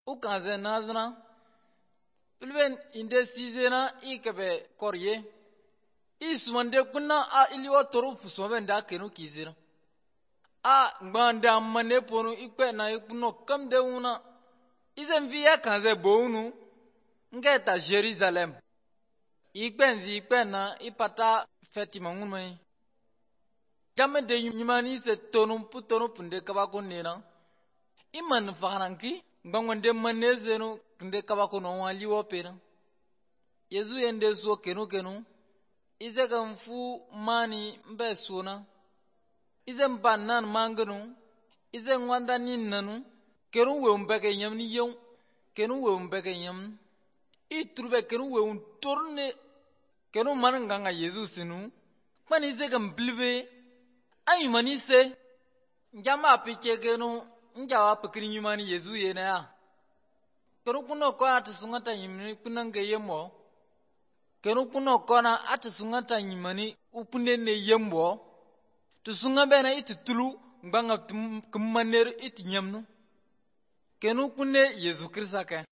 ukanze nazna pilben inde sizena ikebe korye isumande kunna a iliwa toru fusoben da kenu kizira a gbanda mane ponu ikpe na ikuno kamde una izen via kanze bounu ngeta Jerusalem ikpe na ipata fetima ngumai jamme de nyimani se tonu punde kabako nena iman faranki ngwangwande manezenu kunde kabako no wali wopena Yezu yende so kenu ize gamfu mani mbe sona ize mbannan manganu ize ngwanda ninnanu kenu we mbeke nyamni yon kenu we mbeke nyam itrube kenu we untorne kenu mananganga Yezu sinu mani ize gambilbe ay mani se njama pike kenu njawa pikiri nyimani Yezu yena ya kenu kuno ko atusungata nyimni kunange yemo kenu kuno kona atusungata nyimani upunde ne yembo tusunga bena itutulu ngbanga kummaner itinyamnu kenu kunne Yezu Krista ke